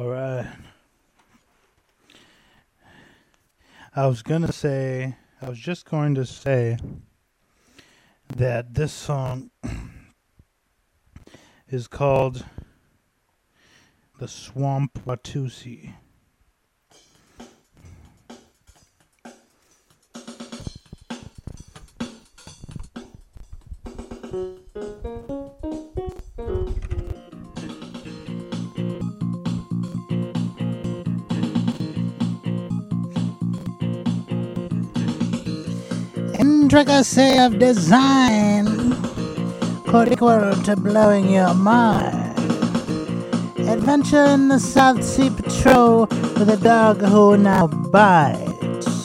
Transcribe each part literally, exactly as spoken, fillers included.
All right. I was going to say, I was just going to say that this song is called The Swamp Watusi. Intricacy of design could equal to blowing your mind. Adventure in the South Sea Patrol with a dog who now bites.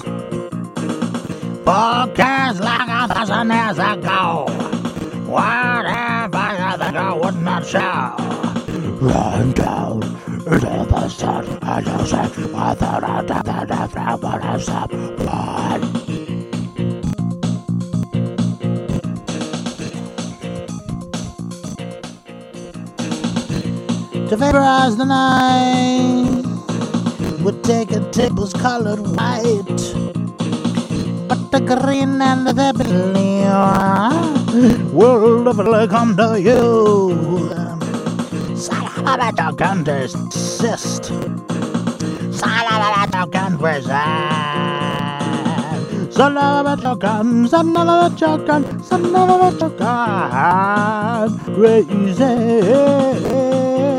Forecast like a thousand years ago. Whatever the girl would not show. Run down into the sun and you say, whether I did that after what I said, what? To vaporize the night would take a table's colored white, but the green and the blue will never come to you. Salamanca can desist. Salamanca can resist. Salamanca can, Salamanca can, Salamanca can resist.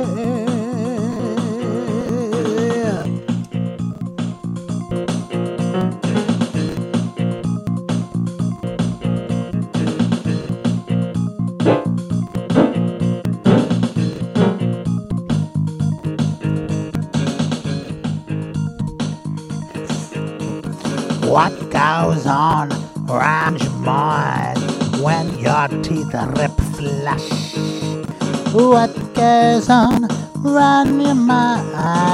What goes on around your mind when your teeth rip flush? What goes on around your mind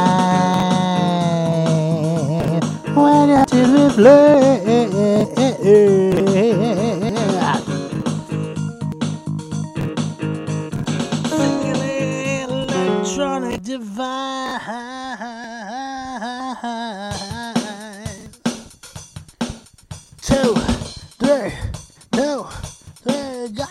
when your teeth rip flush? Electronic device. Two, three, two, three, go!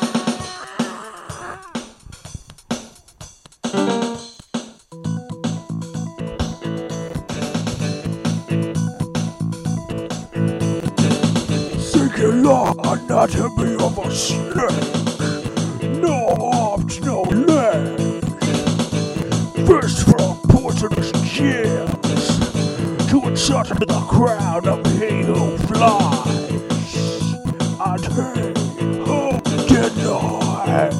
Singular anatomy of a snake. No arms, no legs. First from poisonous gills to insert into the crown of he who flies, and he who denies.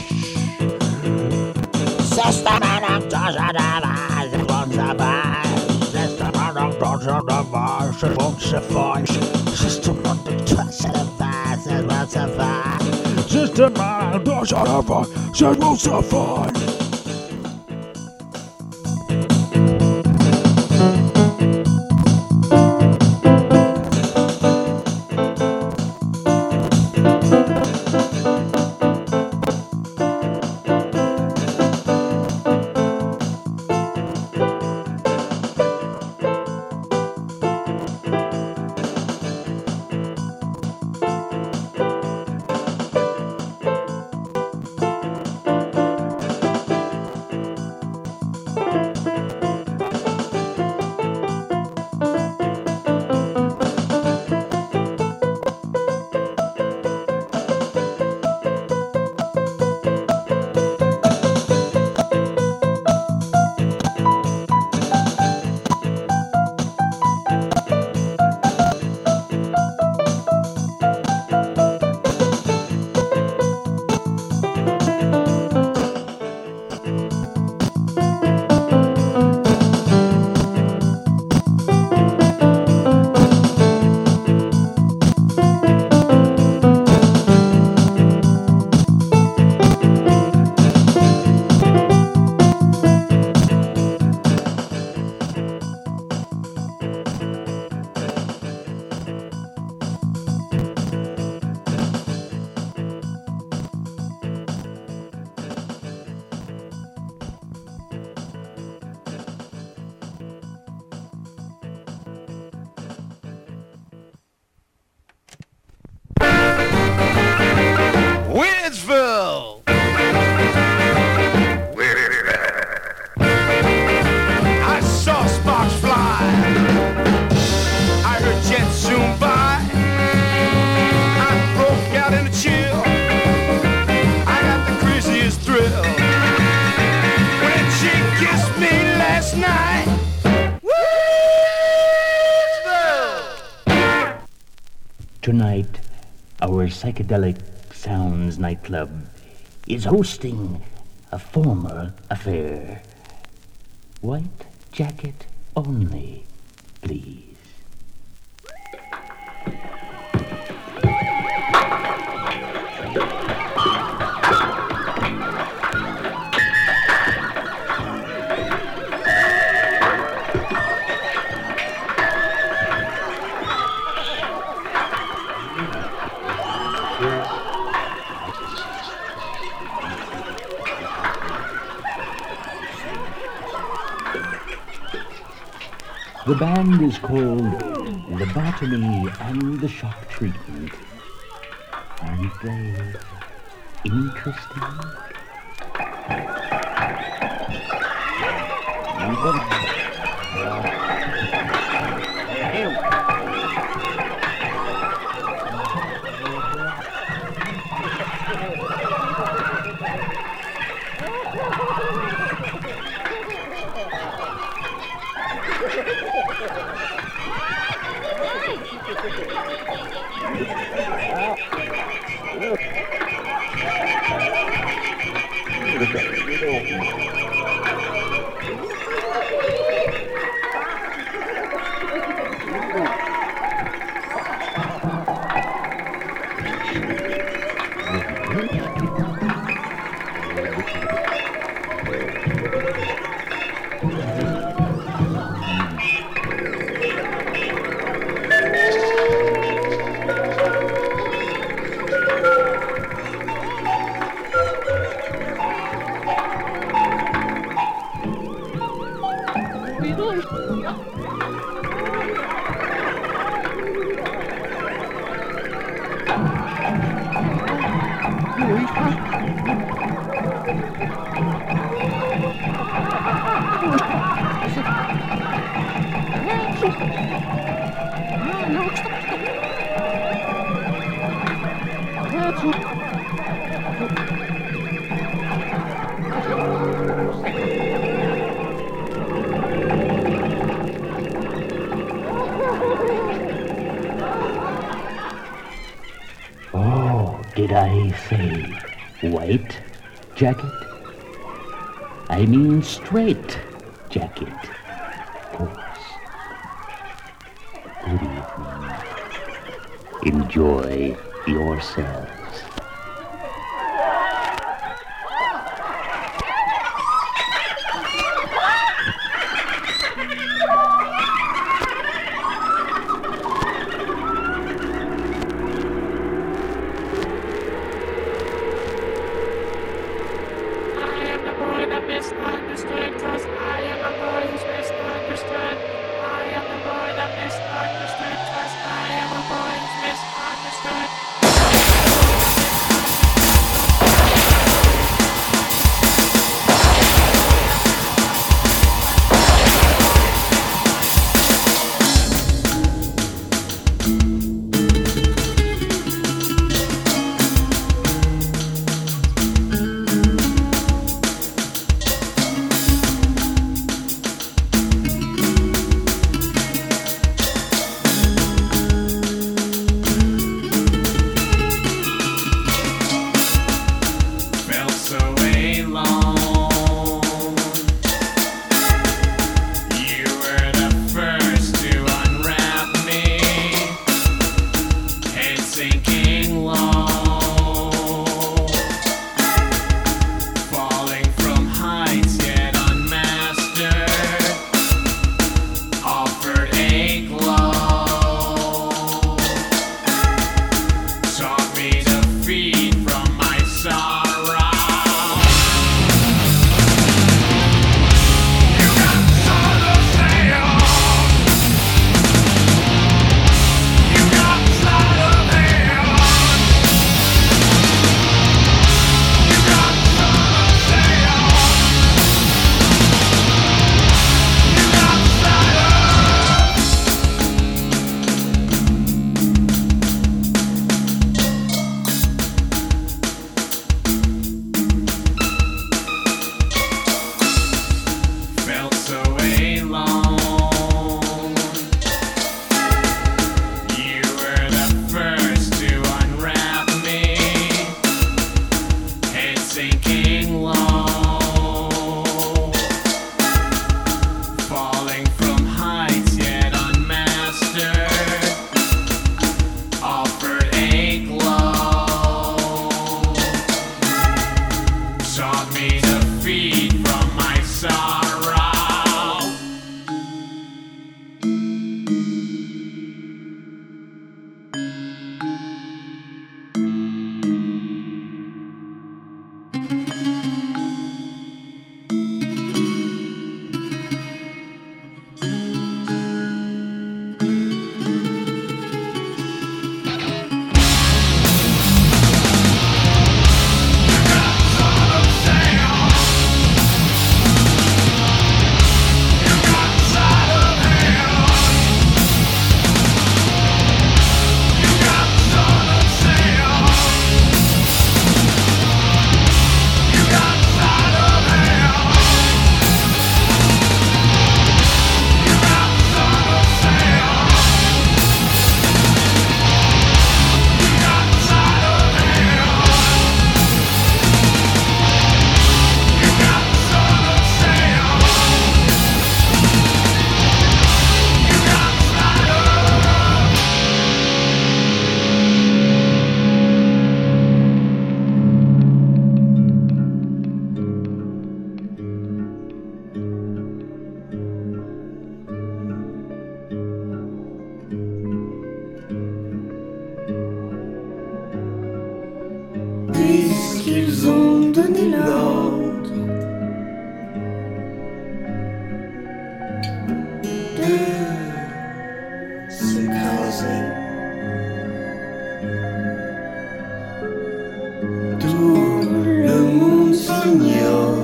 Systematic torture device, it won't survive. Systematic torture device, it won't suffice. Systematic torture device, it won't survive. Systematic torture device, it won't survive. Tonight, our Psychedelic Sounds nightclub is hosting a formal affair. White jacket only, please. The band is called Lobotomy and the Shock Treatment. Aren't they interesting? Did I say white jacket? I mean straight jacket, of course. Good evening. Enjoy yourselves. Misunderstood. Puisqu'ils ont donné l'ordre de s'écraser, tout le monde s'ignore.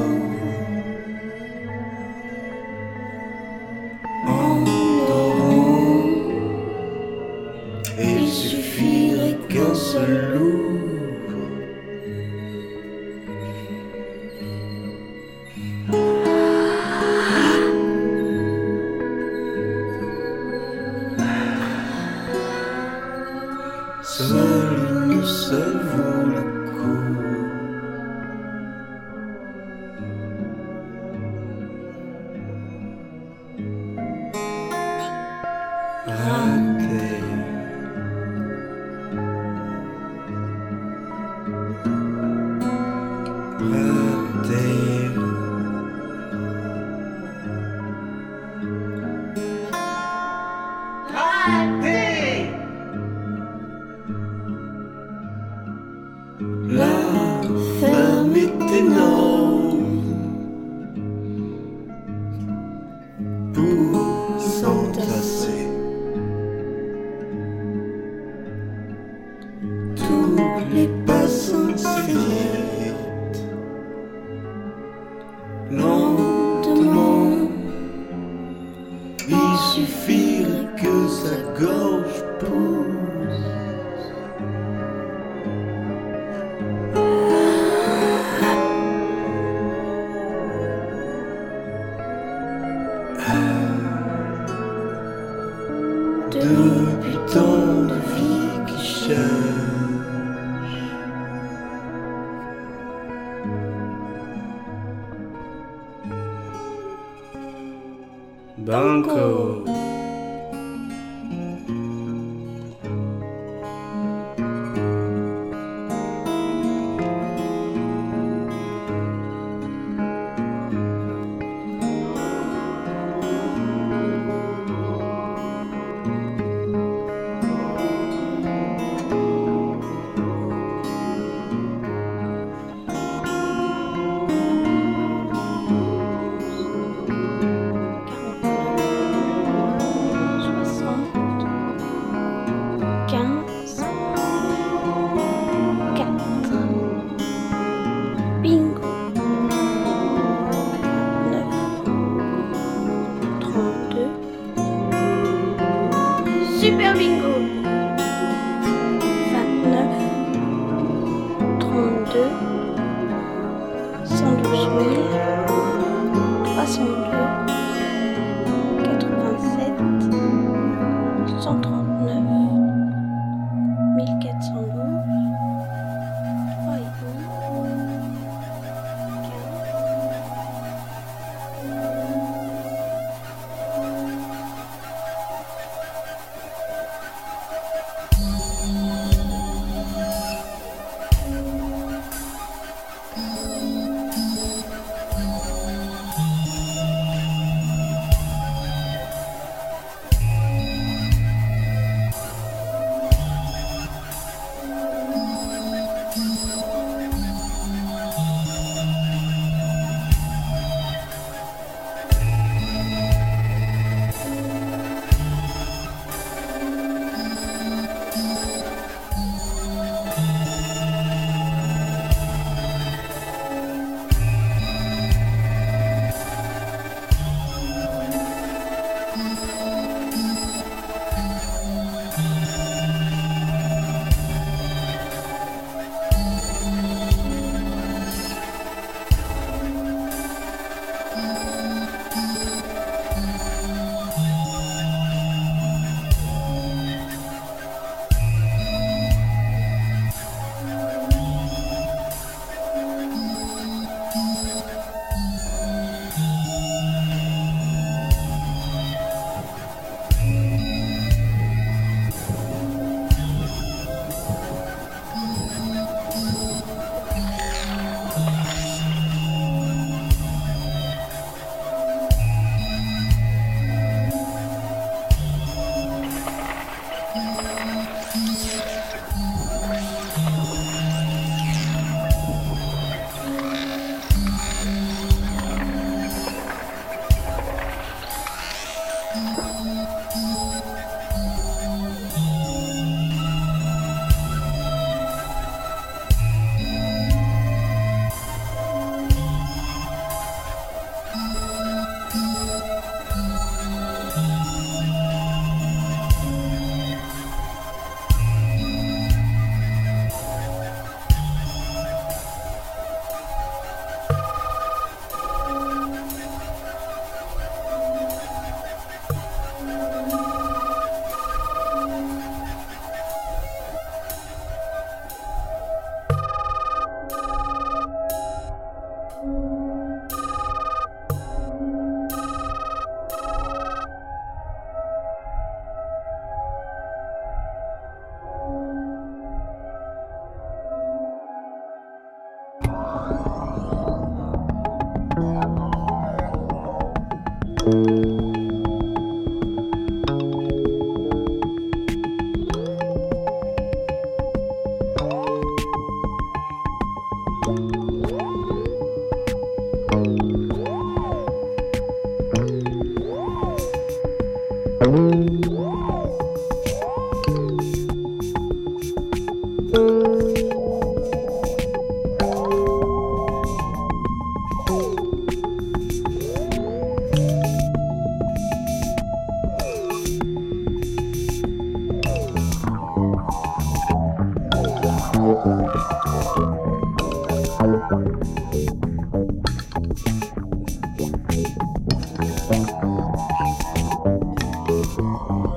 En dormant, il suffirait qu'un seul loup seul, une seule vaut le coup. Raté, raté. Raté. La ferme est énorme pour s'entasser. Tous les passants s'évitent lentement. Il suffirait que sa gorge pousse. Depuis tant de vie qui change, Banco. Bingo. neuf, trente-deux. Super bingo. vingt-neuf, trente-deux, cent douze mille, trois cent deux, quatre-vingt-sept, cent trente-neuf, mille quatre cent douze, trois et demi. Thank you.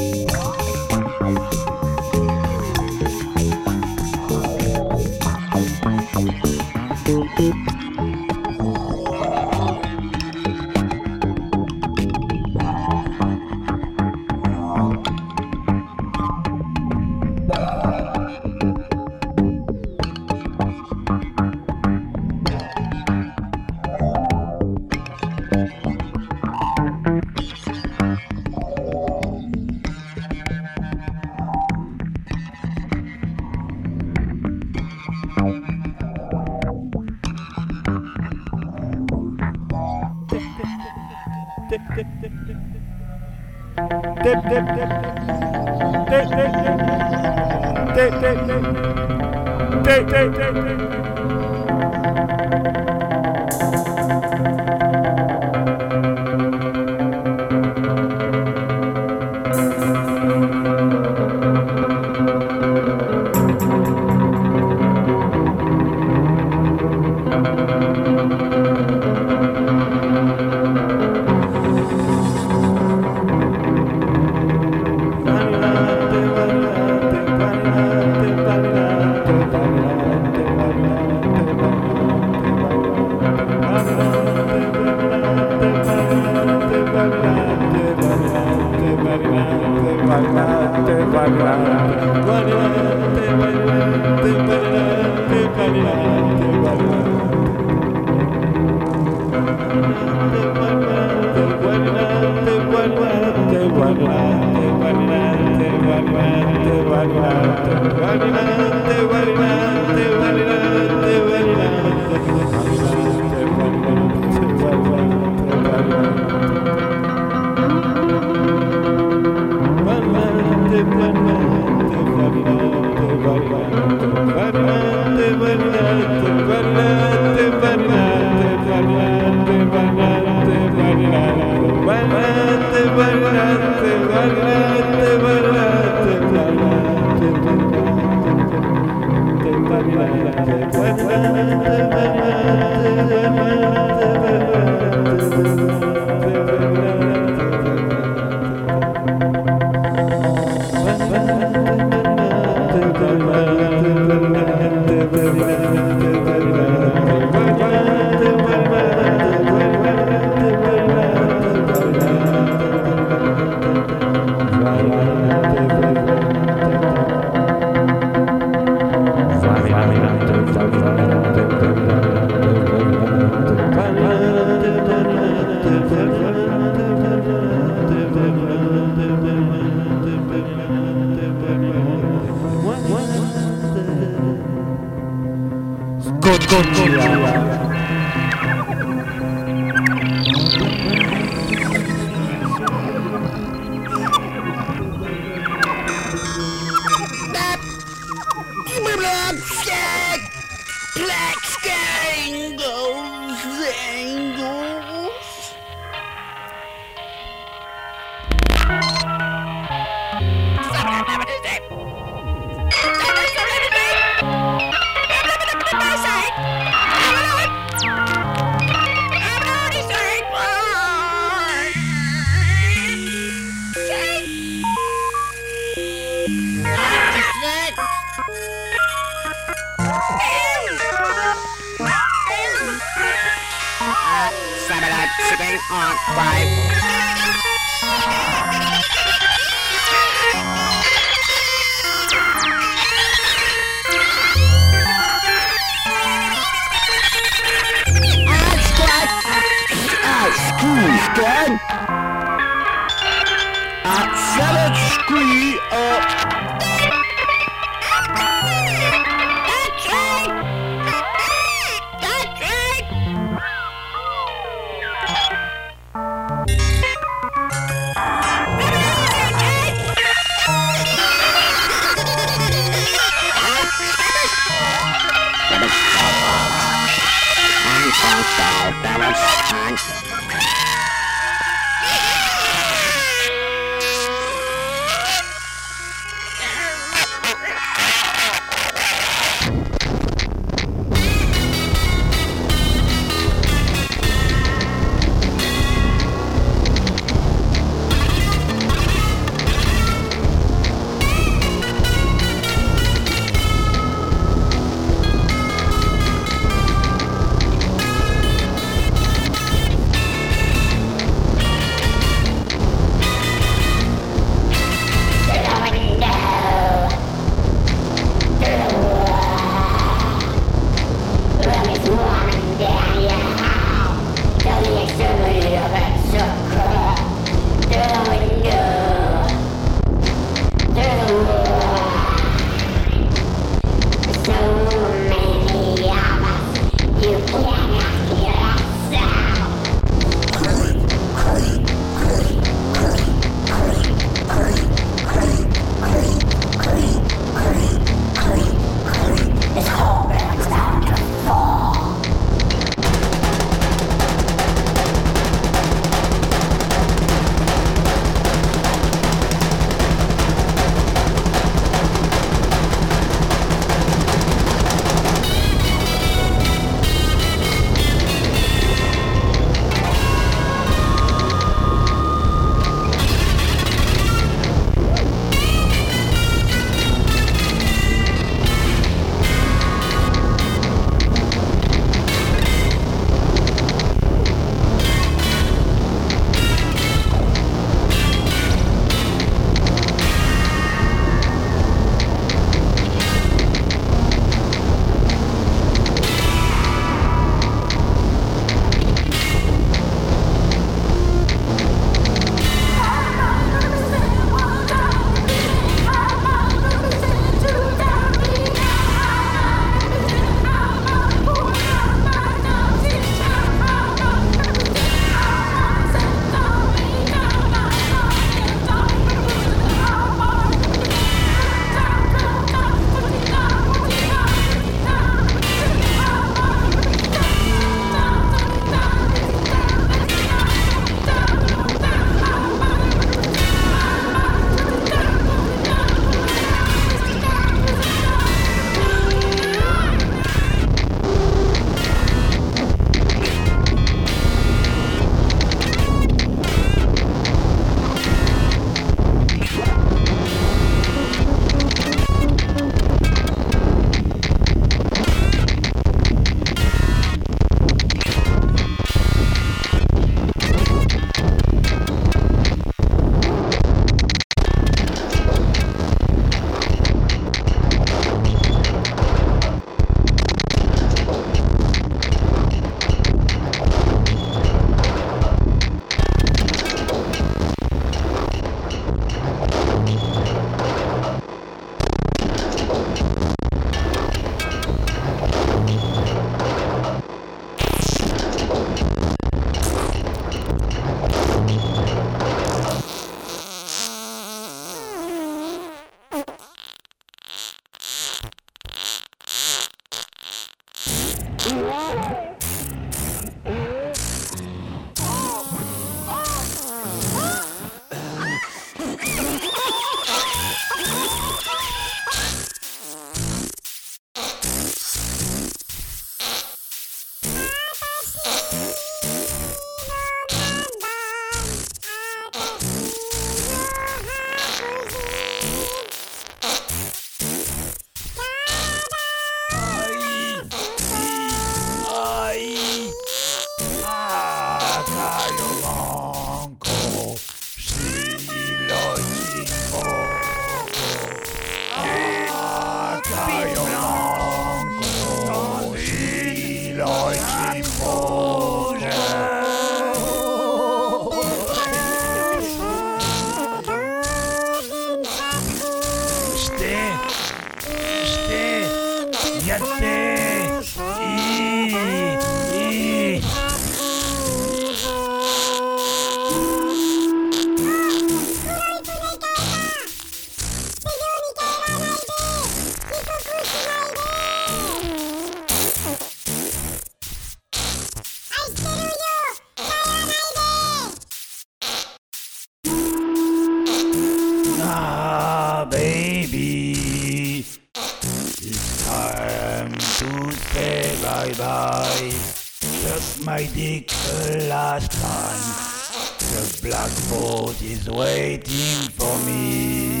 my dick the last time. The black boat is waiting for me.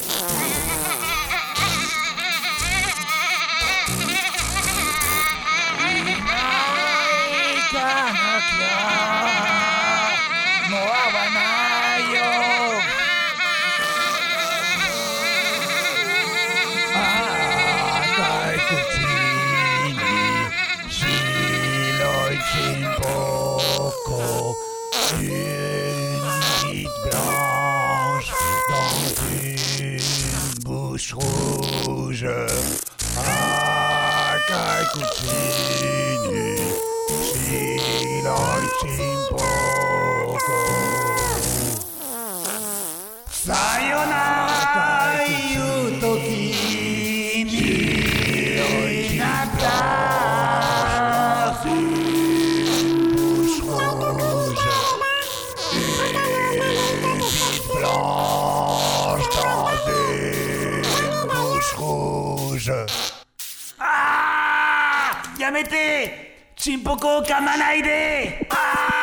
Rouge, ah, Cacucini, Silocin poco. Sayonara, Yutokini, Nata, bouche rouge, une bite blanche dans une bouche rouge. Ah! Yamete! Chimpoko Kamanaide! Ah!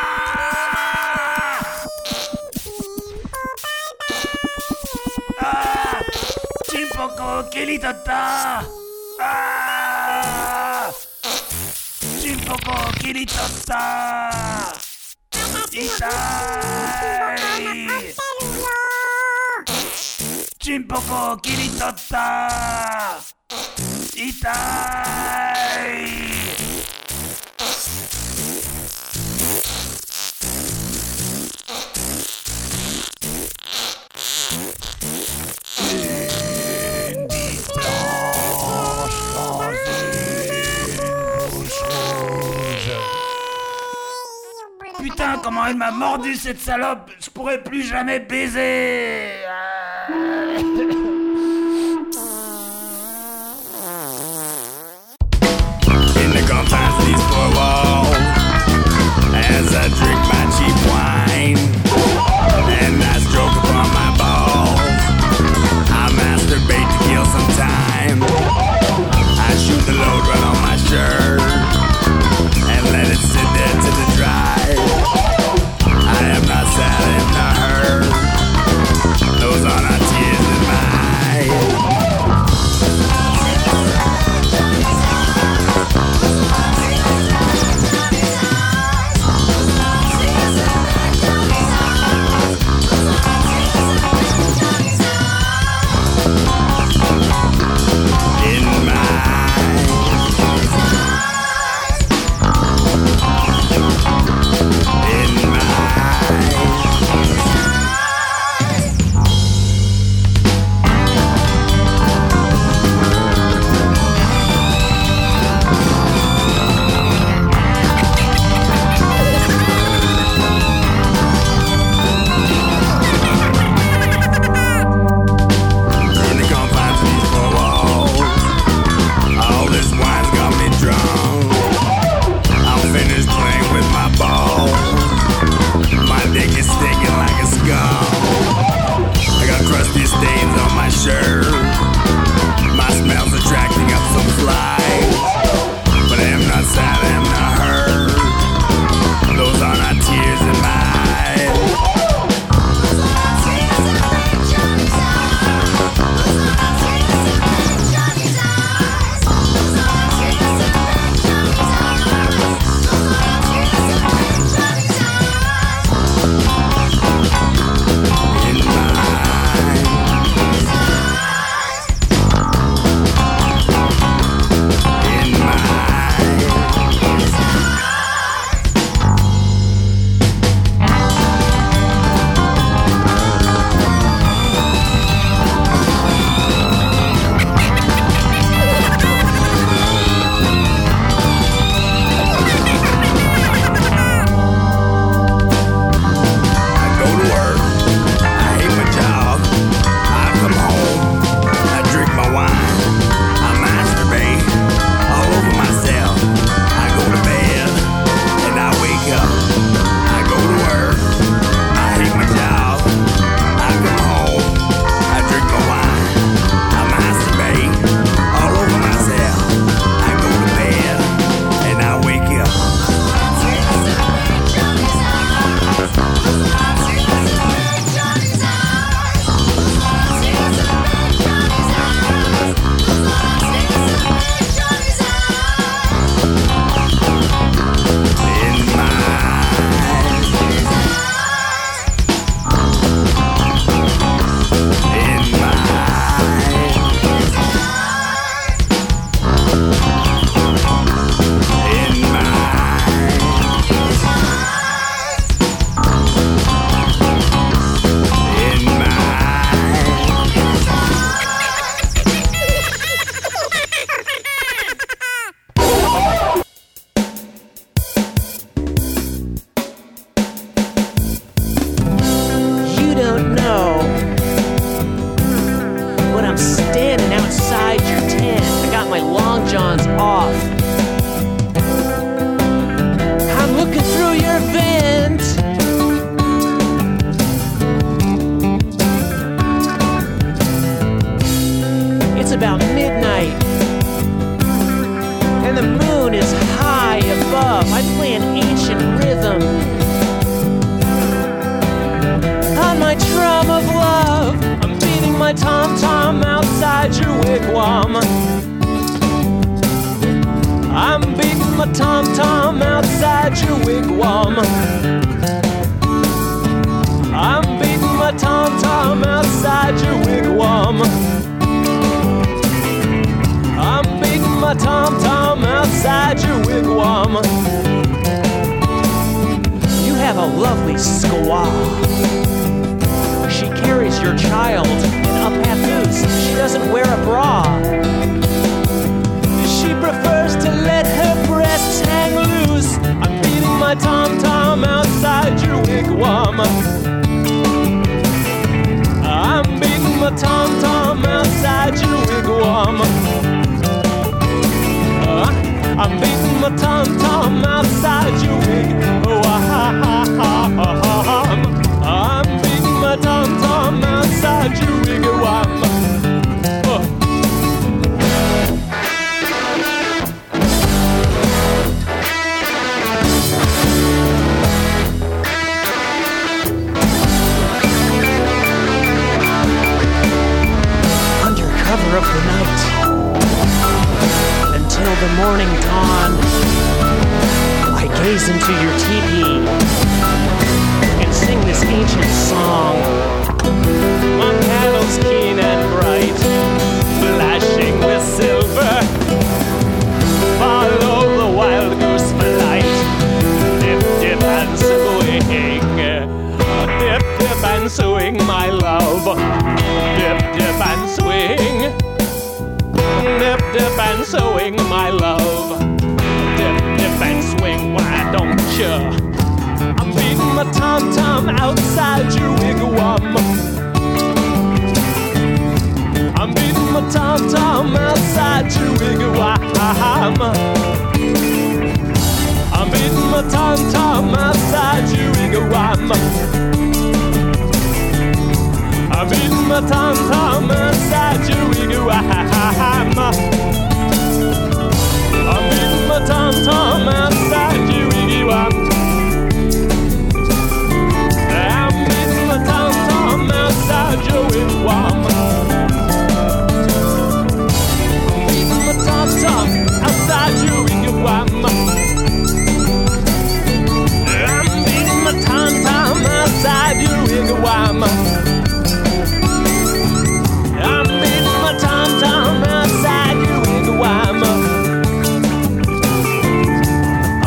Ah! Chimpoko Kilitata! Ah! Chimpoko Kilitata! Itai! Chimpoko Kilitata! Itai! Une bite blanche dans une bouche rouge. Putain, comment elle m'a mordu cette salope! Je pourrais plus jamais baiser! In the gone times of these four walls, as I drink my cheap wine, and I stroke upon my balls, I masturbate to kill some time. I shoot the load right on my shirt, and let it sit there till it dries. I am not sad, I am not hurt. Those are not tears in my eyes. wigwam. I'm beating my tom-tom outside your wigwam. I'm beating my tom-tom outside your wigwam. You have a lovely squaw. She carries your child in a papoose. She doesn't wear a bra. She prefers to let her breasts hang loose. I'm beating my tom-tom outside your wigwam. I'm beating my tom-tom outside your wigwam. Uh, I'm beating my tom-tom outside your wigwam. I'm beating my tom-tom outside your wigwam. Uh. Of the night until the morning dawn, I gaze into your teepee and sing this ancient song. My paddles keen and bright, flashing with silver, follow the wild goose flight. Dip, dip and swing, dip, dip and swing, my love. Dip, dip and swing. Dip, dip and swing, my love. Dip, dip and swing, why don't you? I'm beating my tom-tom outside your wigwam. I'm beating my tom-tom outside your wigwam. I'm beating my tom-tom outside your wigwam. I'm beating my tom-tom outside your wigwam. I'm beating my tom-tom outside your wigwam. I'm beating my tom-tom outside your wigwam. I'm beating my tom-tom outside your wigwam. I'm beating my tom-tom outside your wigwam. I'm beating my tom-tom outside your wigwam.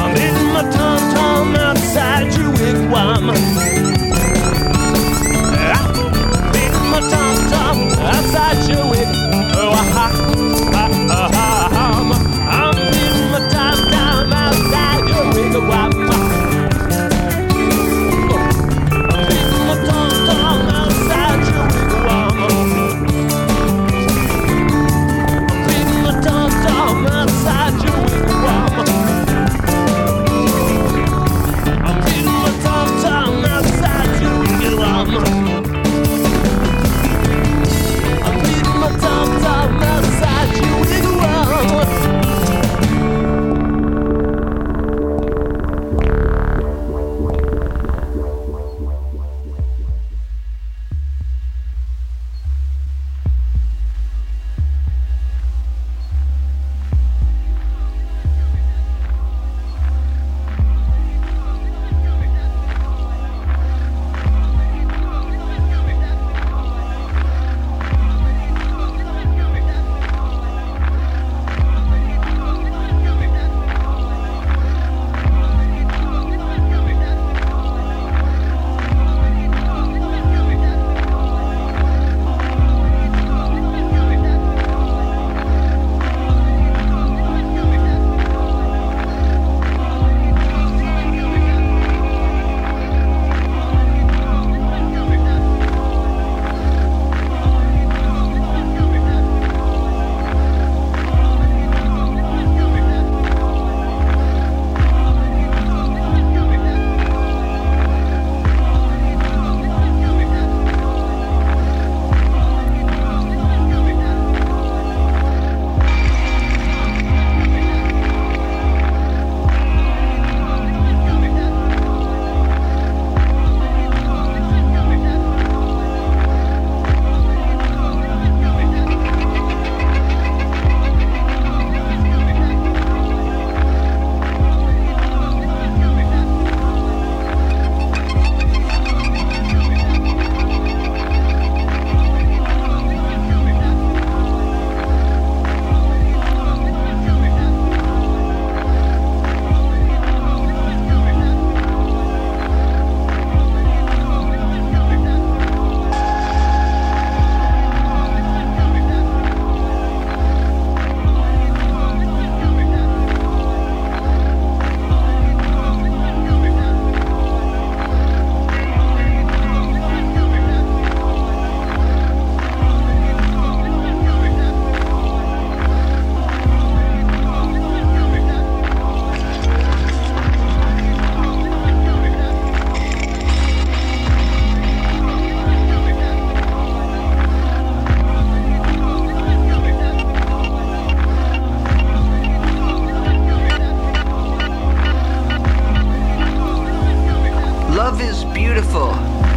Love is beautiful.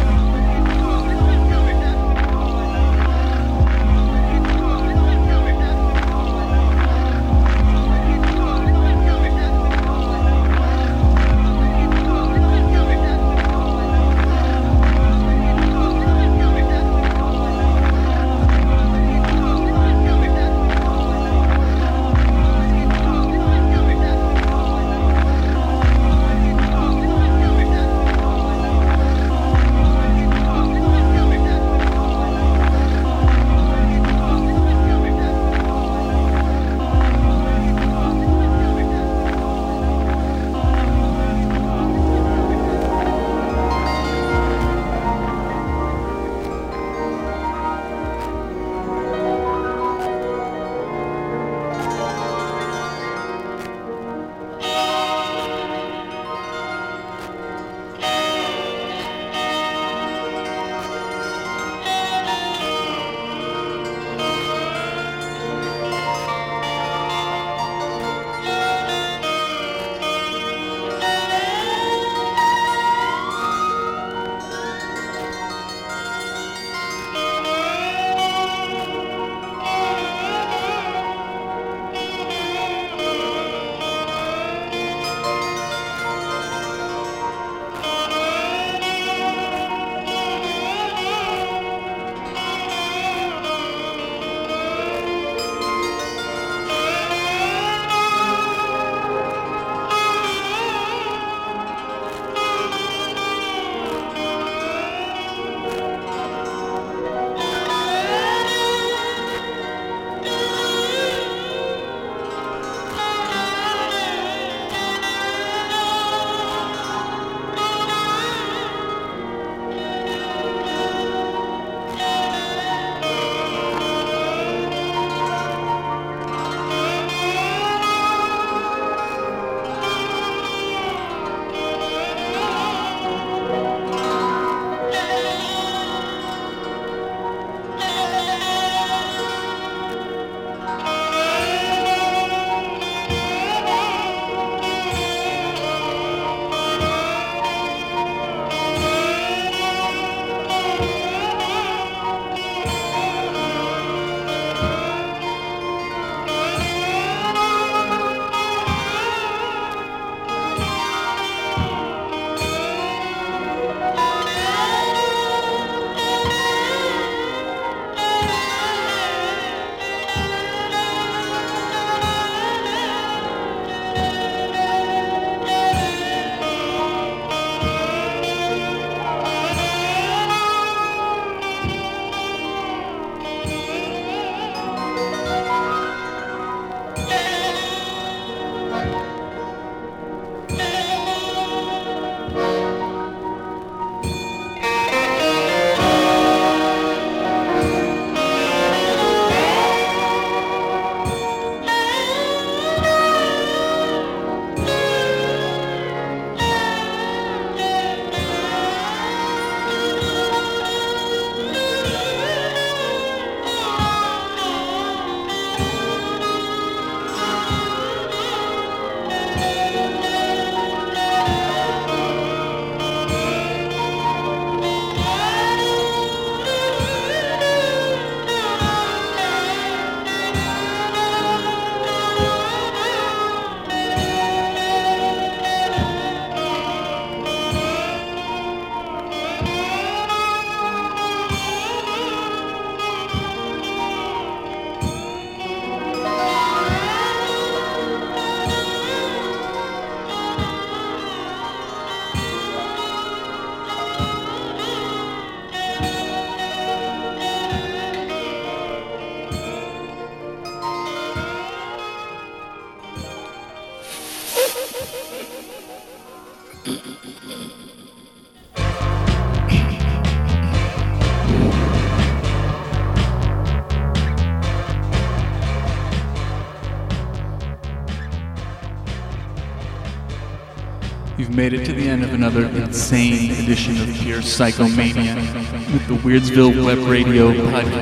You've made it to the end of another insane edition of Pure Psychomania with the Weirdsville Web Radio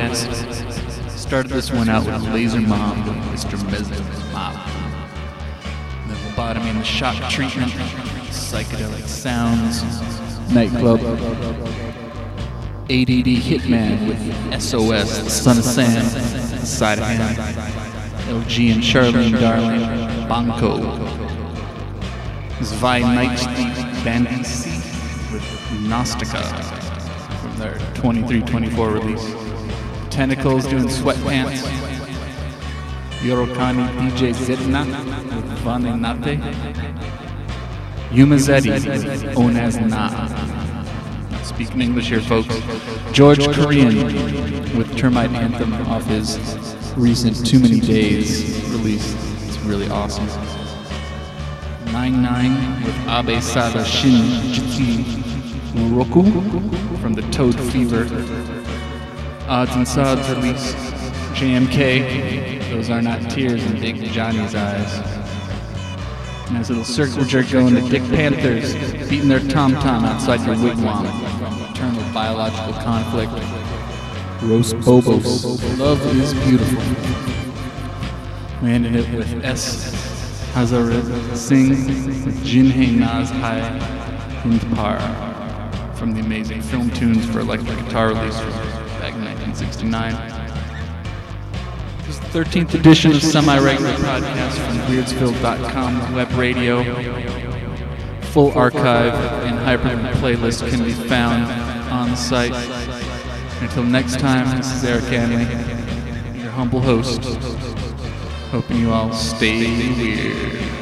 podcast. Started this one out with Laser Mom doing Mister Mesmer's Mom. The lobotomy and the shock treatment, psychedelic sounds, Nightclub. A D D Hitman with S O S, The Son of Sam, Side of Hand. L G and Charlene Darling, Banco. Zwei Nightstick Bandits with Gnostica from their twenty-three twenty-four release. Tentacles doing Sweatpants. Yorokani D J Zedna with Vane Nate. Yumazetti with Onaz Na. Not speaking English here, folks. George Korean with Termite Anthem off his recent Too Many Days release. It's really awesome. nine nine with Abe Sada Shin Jitsu Roku from the Toad Fever. Odds and Sods release. J M K, those are not tears in Big Johnny's eyes. Nice little circle jerk going to Dick Panthers, beating their tom-tom outside your wigwam. Eternal biological conflict. Roast Bobos. Love is beautiful. We ended it with S. Hazarid Singh with Jinhei Naz Hai Hind Par from the amazing Film Tunes for Electric Guitar release from back in nineteen sixty-nine. This is the thirteenth edition of Semi-Regular Podcast from Weirdsville dot com web radio. Full archive and hyperlink playlist can be found on the site. Until next time, this is Eric Hanley, your humble host. Hoping you all stay weird.